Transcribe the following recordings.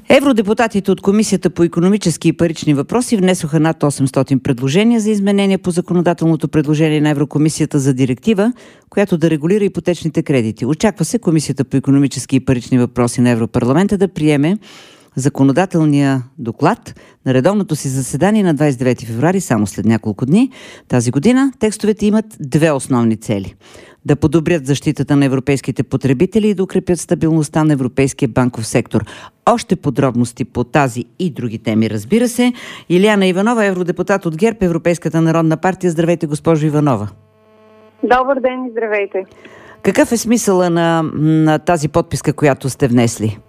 Евродепутатите от Комисията по икономически и парични въпроси внесоха над 800 предложения за изменения по законодателното предложение на Еврокомисията за директива, която да регулира ипотечните кредити. Очаква се Комисията по икономически и парични въпроси на Европарламента да приеме законодателния доклад на редовното си заседание на 29 февруари, само след няколко дни. Тази година текстовете имат две основни цели: да подобрят защитата на европейските потребители и да укрепят стабилността на европейския банков сектор. Още подробности по тази и други теми, разбира се. Илияна Иванова, евродепутат от ГЕРБ, Европейската народна партия. Здравейте, госпожо Иванова. Добър ден и здравейте. Какъв е смисъла на тази подписка, която сте внесли?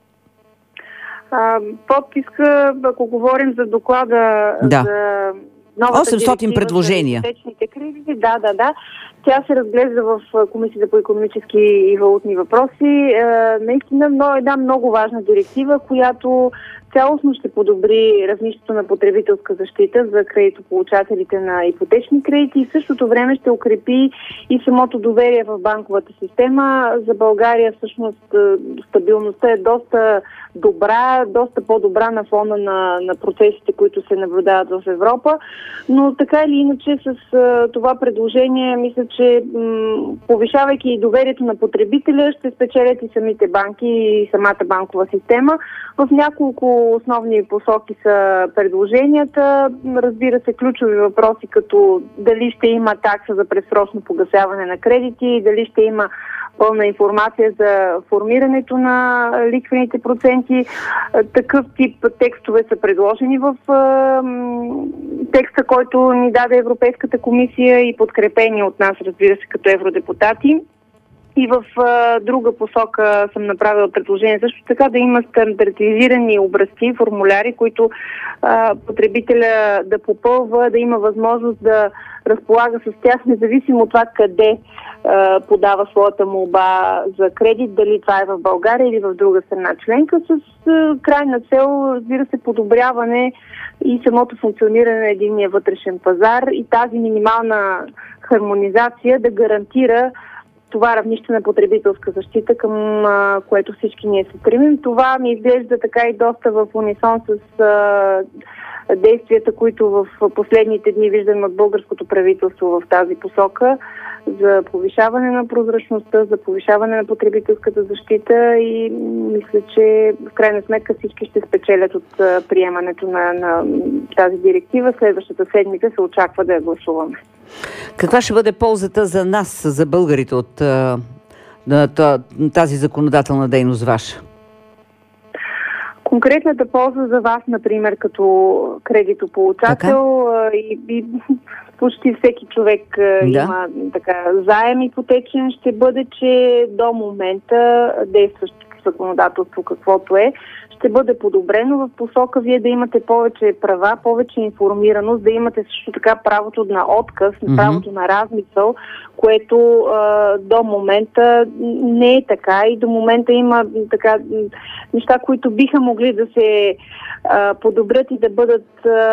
Подписка, ако говорим за доклада за новата 800 предложения. За ипотечните кредити, да. Тя се разглежда в Комисията по икономически и валутни въпроси. Наистина една много важна директива, която цялостно ще подобри равнището на потребителска защита за кредитополучателите на ипотечни кредити и в същото време ще укрепи и самото доверие в банковата система. За България всъщност стабилността е доста добра, доста по-добра на фона на процесите, които се наблюдават в Европа. Но така или иначе с това предложение, мисля, че повишавайки доверието на потребителя, ще спечелят и самите банки и самата банкова система. В няколко основни посоки са предложенията. Разбира се, ключови въпроси, като дали ще има такса за предсрочно погасяване на кредити, дали ще има пълна информация за формирането на лихвените проценти. Такъв тип текстове са предложени в текста, който ни даде Европейската комисия и подкрепени от нас, разбира се, като евродепутати. И в друга посока съм направила предложение също така да има стандартизирани образци, формуляри, които потребителя да попълва, да има възможност да разполага с тях, независимо от това къде подава своята молба за кредит, дали това е в България или в друга страна членка, с крайна цел, разбира се, подобряване и самото функциониране на единния вътрешен пазар и тази минимална хармонизация да гарантира това равнище на потребителска защита, към което всички ние се стремим. Това ми изглежда така и доста в унисон с действията, които в последните дни виждаме от българското правителство в тази посока за повишаване на прозрачността, за повишаване на потребителската защита и мисля, че в крайна сметка всички ще спечелят от приемането на тази директива. Следващата седмица се очаква да я гласуваме. Каква ще бъде ползата за нас, за българите от тази законодателна дейност ваша? Конкретната полза за вас, например, като кредитополучател и почти всеки човек има така заем ипотечен, ще бъде, че до момента действащото законодателство, каквото е, ще бъде подобрено в посока вие да имате повече права, повече информираност, да имате също така правото на отказ, правото на размисъл, което до момента не е така и до момента има така неща, които биха могли да се подобрят и да бъдат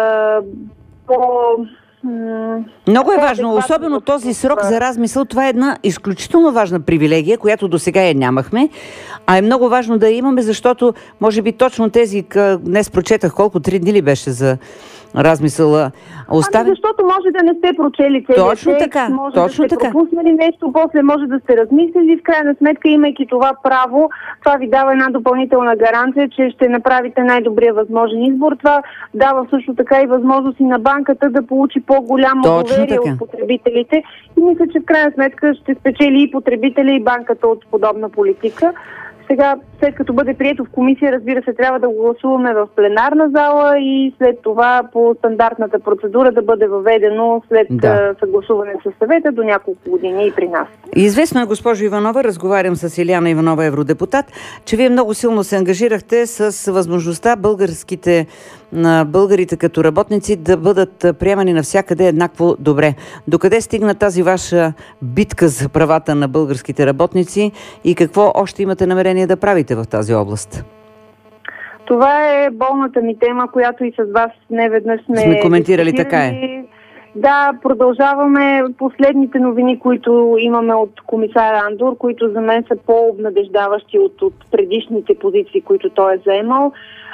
Много е важно, особено този срок за размисъл. Това е една изключително важна привилегия, която до сега я нямахме, а е много важно да я имаме, защото може би точно тези, днес прочетах колко, 3 дни ли беше за размисъла. Защото може да не сте прочели целия текст, може да сте пропуснали нещо, после може да сте размислили, в крайна сметка, имайки това право, това ви дава една допълнителна гаранция, че ще направите най-добрия възможен избор. Това дава също така и възможност и на банката да получи по-голямо доверие от потребителите и мисля, че в крайна сметка ще спечели и потребителя и банката от подобна политика. Сега, след като бъде прието в комисия, разбира се, трябва да го гласуваме в пленарна зала и след това по стандартната процедура да бъде въведено след съгласуване с съвета до няколко години и при нас. Известно е, госпожо Иванова, разговарям с Илияна Иванова, евродепутат, че вие много силно се ангажирахте с възможността българите като работници да бъдат приемани навсякъде еднакво добре. Докъде стигна тази ваша битка за правата на българските работници и какво още имате намерение да правите в тази област? Това е болната ми тема, която и с вас неведнъж сме коментирали, така е. Да, продължаваме последните новини, които имаме от комисар Андор, които за мен са по-обнадеждаващи от предишните позиции, които той е заемал.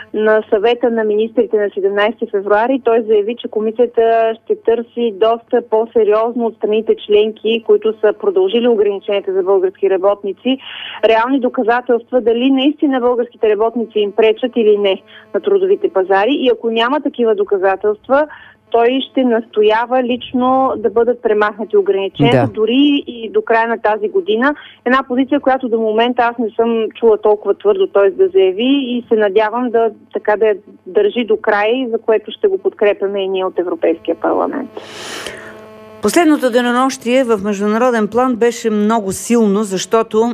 на съвета на министрите на 17 февруари той заяви, че комисията ще търси доста по-сериозно от страните членки, които са продължили ограниченията за български работници, реални доказателства дали наистина българските работници им пречат или не на трудовите пазари. И ако няма такива доказателства, той ще настоява лично да бъдат премахнати ограниченията, дори и до края на тази година. Една позиция, която до момента аз не съм чула толкова твърдо той да заяви и се надявам да я държи до край, за което ще го подкрепяме и ние от Европейския парламент. Последното денонощие в международен план беше много силно, защото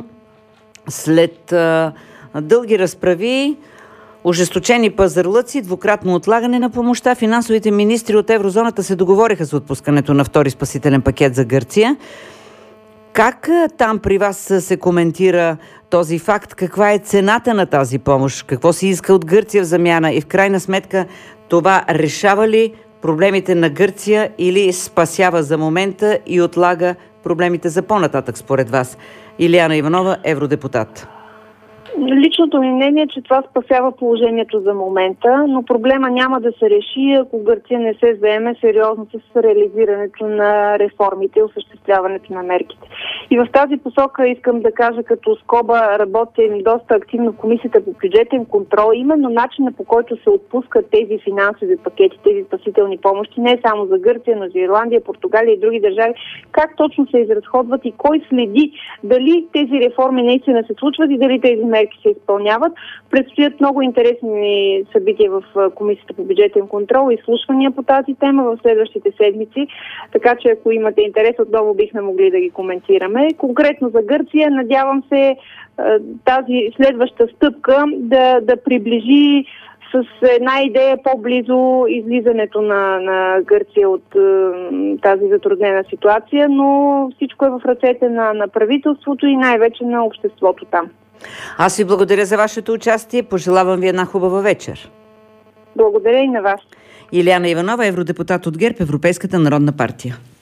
след дълги разправи, ожесточени пазарлъци, двукратно отлагане на помощта, финансовите министри от еврозоната се договориха за отпускането на втори спасителен пакет за Гърция. Как там при вас се коментира този факт? Каква е цената на тази помощ? Какво се иска от Гърция в замяна? И в крайна сметка това решава ли проблемите на Гърция или спасява за момента и отлага проблемите за по-нататък според вас? Илияна Иванова, евродепутат. Личното ми мнение е, че това спасява положението за момента, но проблема няма да се реши, ако Гърция не се заеме сериозно с реализирането на реформите и осъществяването на мерките. И в тази посока искам да кажа, като скоба работим доста активно в Комисията по бюджетен контрол, именно начина, по който се отпускат тези финансови пакети, тези спасителни помощи, не само за Гърция, но за Ирландия, Португалия и други държави, как точно се изразходват и кой следи дали тези реформи наистина се случват и дали тези мерки се изпълняват. Предстоят много интересни събития в Комисията по бюджетен контрол и изслушвания по тази тема в следващите седмици, така че ако имате интерес, отново бихме могли да ги коментираме. Конкретно за Гърция, надявам се тази следваща стъпка да приближи с една идея по-близо излизането на Гърция от тази затруднена ситуация, но всичко е в ръцете на правителството и най-вече на обществото там. Аз ви благодаря за вашето участие. Пожелавам ви една хубава вечер. Благодаря и на вас. Илияна Иванова, евродепутат от ГЕРБ, Европейската народна партия.